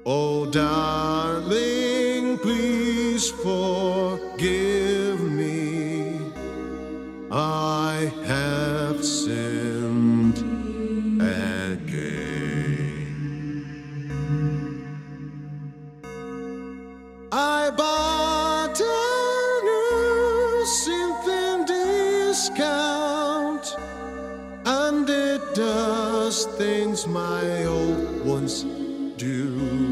Oh, darling, please forgive me. I have sinned again. I bought a new Synthin discount, and it does things my old ones do.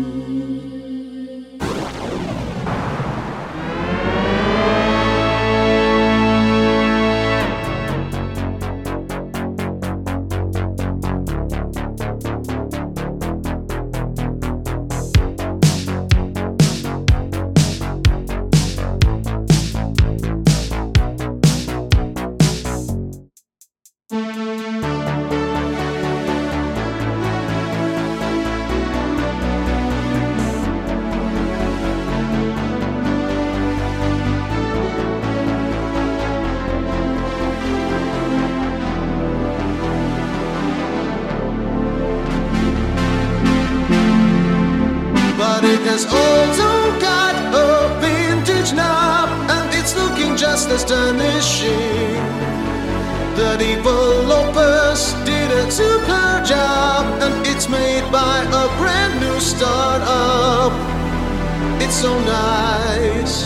But it has also got a vintage knob, and it's looking just astonishing. The developers did a super job, and it's made by a brand new startup. It's so nice.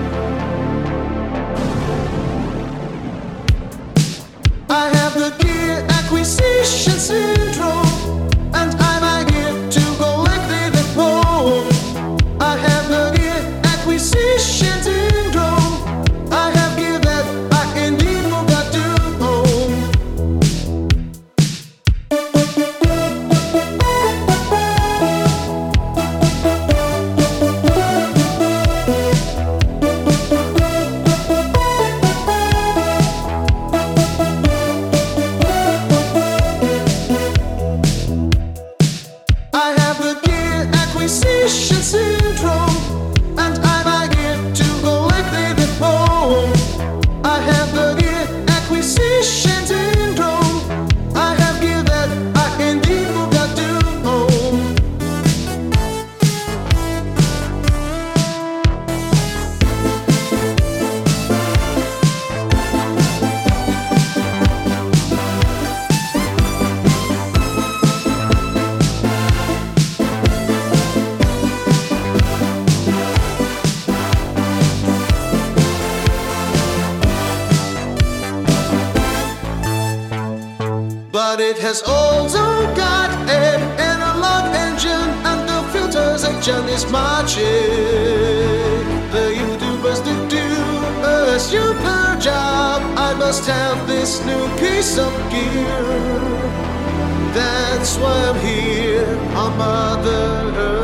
I have the gear acquisition syndrome, and I'm here to collect it at home. I have the gear acquisition syndrome. I have gear that I indeed forgot to own. I have the gear acquisition syndrome, and I'm here to collect it at home. I have the gear acquisition syndrome. I have gear that I indeed forgot to own. But it has also got an analog engine, and the filter section is magic. The YouTubers did do a super job. I must have this new piece of gear. That's why I'm here on Mother Earth.